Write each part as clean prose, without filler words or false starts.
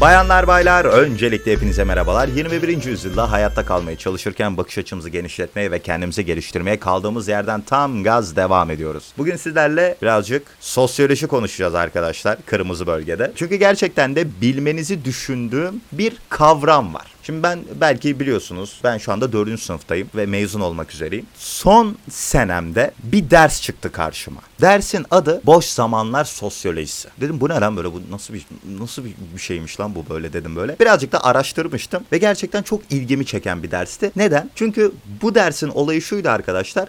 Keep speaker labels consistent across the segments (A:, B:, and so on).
A: Bayanlar baylar, öncelikle hepinize merhabalar. 21. yüzyılda hayatta kalmaya çalışırken bakış açımızı genişletmeye ve kendimizi geliştirmeye kaldığımız yerden tam gaz devam ediyoruz. Bugün sizlerle birazcık sosyoloji konuşacağız arkadaşlar, kırmızı bölgede. Çünkü gerçekten de bilmenizi düşündüğüm bir kavram var. Şimdi belki biliyorsunuz, ben şu anda 4. sınıftayım ve mezun olmak üzereyim. Son senemde bir ders çıktı karşıma. Dersin adı Boş Zamanlar Sosyolojisi. Dedim bu ne lan böyle, bu nasıl bir şeymiş lan bu böyle dedim böyle. Birazcık da araştırmıştım ve gerçekten çok ilgimi çeken bir dersti. Neden? Çünkü bu dersin olayı şuydu arkadaşlar.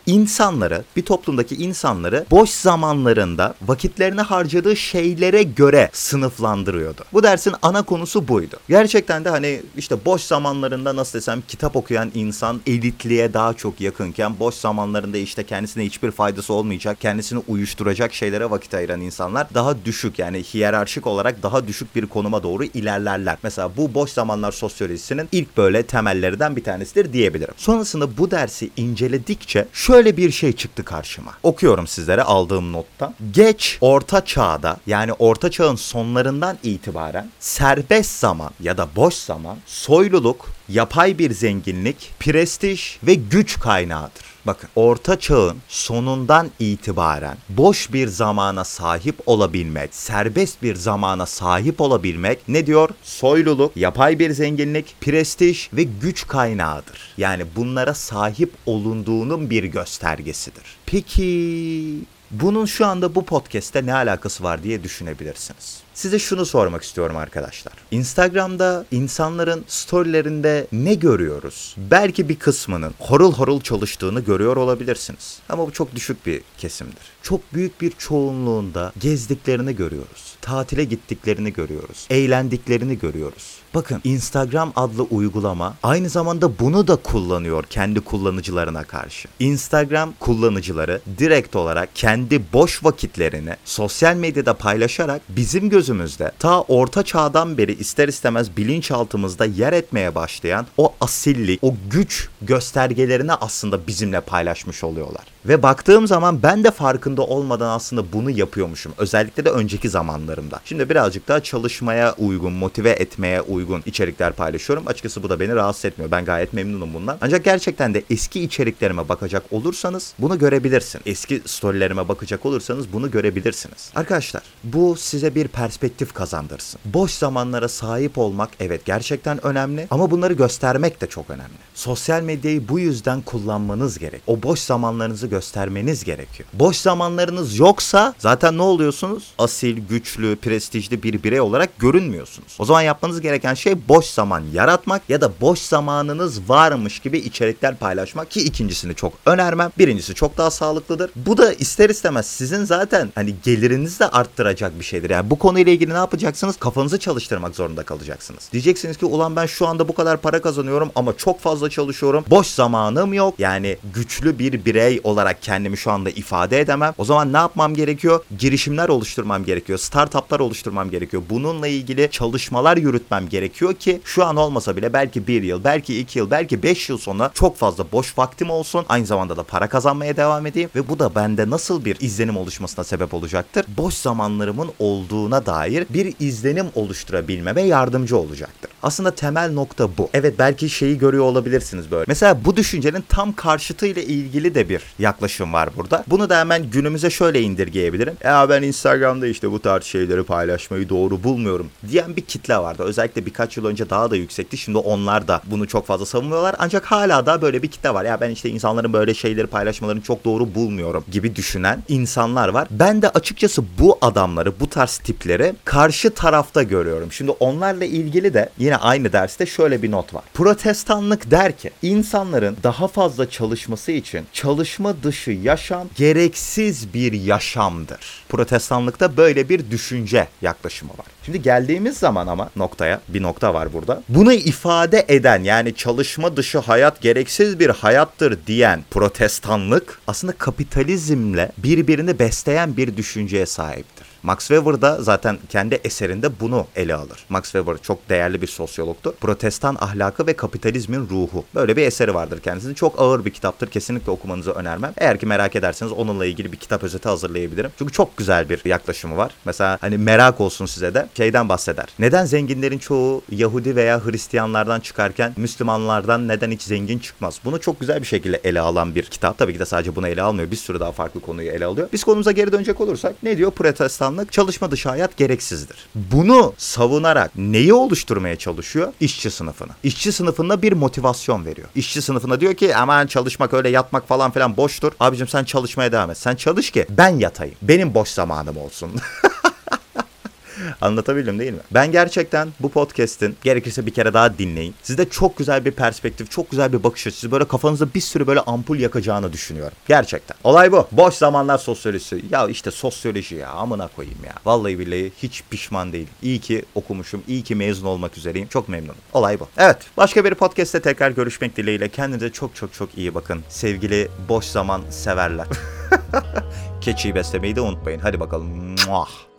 A: Bir toplumdaki insanları boş zamanlarında vakitlerini harcadığı şeylere göre sınıflandırıyordu. Bu dersin ana konusu buydu. Gerçekten de hani işte boş zamanlarında nasıl desem kitap okuyan insan elitliğe daha çok yakınken boş zamanlarında işte kendisine hiçbir faydası olmayacak, kendisini uyuşturacak şeylere vakit ayıran insanlar daha düşük, yani hiyerarşik olarak daha düşük bir konuma doğru ilerlerler. Mesela bu boş zamanlar sosyolojisinin ilk böyle temellerinden bir tanesidir diyebilirim. Sonrasında bu dersi inceledikçe şöyle bir şey çıktı karşıma. Okuyorum sizlere aldığım nottan. Geç orta çağda, yani orta çağın sonlarından itibaren serbest zaman ya da boş zaman, soyluluk, yapay bir zenginlik, prestij ve güç kaynağıdır. Bakın, orta çağın sonundan itibaren boş bir zamana sahip olabilmek, serbest bir zamana sahip olabilmek ne diyor? Soyluluk, yapay bir zenginlik, prestij ve güç kaynağıdır. Yani bunlara sahip olunduğunun bir göstergesidir. Peki bunun şu anda bu podcast'te ne alakası var diye düşünebilirsiniz. Size şunu sormak istiyorum arkadaşlar. Instagram'da insanların storylerinde ne görüyoruz? Belki bir kısmının horul horul çalıştığını görüyor olabilirsiniz. Ama bu çok düşük bir kesimdir. Çok büyük bir çoğunluğunda gezdiklerini görüyoruz. Tatile gittiklerini görüyoruz. Eğlendiklerini görüyoruz. Bakın, Instagram adlı uygulama aynı zamanda bunu da kullanıyor kendi kullanıcılarına karşı. Instagram kullanıcıları direkt olarak kendi boş vakitlerini sosyal medyada paylaşarak bizim gözümüzde ta orta çağdan beri ister istemez bilinçaltımızda yer etmeye başlayan o asillik, o güç göstergelerini aslında bizimle paylaşmış oluyorlar. Ve baktığım zaman ben de farkında olmadan aslında bunu yapıyormuşum. Özellikle de önceki zamanlarımda. Şimdi birazcık daha çalışmaya uygun, motive etmeye uygun içerikler paylaşıyorum. Açıkçası bu da beni rahatsız etmiyor. Ben gayet memnunum bundan. Ancak gerçekten de eski içeriklerime bakacak olursanız bunu görebilirsin. Eski storylerime bakacak olursanız bunu görebilirsiniz. Arkadaşlar, bu size bir perspektif kazandırsın. Boş zamanlara sahip olmak evet gerçekten önemli ama bunları göstermek de çok önemli. Sosyal medyayı bu yüzden kullanmanız gerek. O boş zamanlarınızı göstermeniz gerekiyor. Boş zamanlarınız yoksa zaten ne oluyorsunuz? Asil, güçlü, prestijli bir birey olarak görünmüyorsunuz. O zaman yapmanız gereken şey boş zaman yaratmak ya da boş zamanınız varmış gibi içerikler paylaşmak, ki ikincisini çok önermem. Birincisi çok daha sağlıklıdır. Bu da ister istemez sizin zaten hani gelirinizi de arttıracak bir şeydir. Yani bu konuyla ilgili ne yapacaksınız? Kafanızı çalıştırmak zorunda kalacaksınız. Diyeceksiniz ki ulan ben şu anda bu kadar para kazanıyorum ama çok fazla çalışıyorum. Boş zamanım yok. Yani güçlü bir birey olarak kendimi şu anda ifade edemem. O zaman ne yapmam gerekiyor? Girişimler oluşturmam gerekiyor. Startuplar oluşturmam gerekiyor. Bununla ilgili çalışmalar yürütmem gerekiyor ki şu an olmasa bile belki 1 yıl, belki 2 yıl, belki 5 yıl sonra çok fazla boş vaktim olsun. Aynı zamanda da para kazanmaya devam edeyim ve bu da bende nasıl bir izlenim oluşmasına sebep olacaktır? Boş zamanlarımın olduğuna dair bir izlenim oluşturabilmeme yardımcı olacaktır. Aslında temel nokta bu. Evet, belki şeyi görüyor olabilirsiniz böyle. Mesela bu düşüncenin tam karşıtıyla ilgili de bir yaklaşım var burada. Bunu da hemen günümüze şöyle indirgeyebilirim. Ya ben Instagram'da işte bu tarz şeyleri paylaşmayı doğru bulmuyorum diyen bir kitle vardı. Özellikle birkaç yıl önce daha da yüksekti. Şimdi onlar da bunu çok fazla savunmuyorlar. Ancak hala da böyle bir kitle var. Ya ben işte insanların böyle şeyleri paylaşmalarını çok doğru bulmuyorum gibi düşünen insanlar var. Ben de açıkçası bu adamları, bu tarz tipleri karşı tarafta görüyorum. Şimdi onlarla ilgili de yine aynı derste şöyle bir not var. Protestanlık der ki insanların daha fazla çalışması için çalışma dışı yaşam gereksiz bir yaşamdır. Protestanlıkta böyle bir düşünce yaklaşımı var. Şimdi geldiğimiz zaman ama bir nokta var burada. Bunu ifade eden, yani çalışma dışı hayat gereksiz bir hayattır diyen protestanlık aslında kapitalizmle birbirini besleyen bir düşünceye sahiptir. Max Weber da zaten kendi eserinde bunu ele alır. Max Weber çok değerli bir sosyologtu. Protestan ahlakı ve kapitalizmin ruhu. Böyle bir eseri vardır kendisinin. Çok ağır bir kitaptır. Kesinlikle okumanızı önermem. Eğer ki merak ederseniz onunla ilgili bir kitap özeti hazırlayabilirim. Çünkü çok güzel bir yaklaşımı var. Mesela hani merak olsun size de şeyden bahseder. Neden zenginlerin çoğu Yahudi veya Hristiyanlardan çıkarken Müslümanlardan neden hiç zengin çıkmaz? Bunu çok güzel bir şekilde ele alan bir kitap. Tabii ki de sadece bunu ele almıyor. Bir sürü daha farklı konuyu ele alıyor. Biz konumuza geri dönecek olursak ne diyor? Protestanlık çalışma dışı hayat gereksizdir. Bunu savunarak neyi oluşturmaya çalışıyor? İşçi sınıfını. İşçi sınıfına bir motivasyon veriyor. İşçi sınıfına diyor ki aman çalışmak öyle yatmak falan filan boştur. Abicim sen çalışmaya devam et. Sen çalış ki ben yatayım. Benim boş zamanım olsun. Anlatabildim değil mi? Ben gerçekten bu podcast'in gerekirse bir kere daha dinleyin. Sizde çok güzel bir perspektif, çok güzel bir bakış açısı, böyle kafanızda bir sürü böyle ampul yakacağını düşünüyorum. Gerçekten. Olay bu. Boş zamanlar sosyolojisi. Ya işte sosyoloji ya, amına koyayım ya. Vallahi billahi hiç pişman değilim. İyi ki okumuşum, iyi ki mezun olmak üzereyim. Çok memnunum. Olay bu. Evet. Başka bir podcast'te tekrar görüşmek dileğiyle. Kendinize çok çok çok iyi bakın. Sevgili boş zaman severler. Keçiyi beslemeyi de unutmayın. Hadi bakalım. Muah.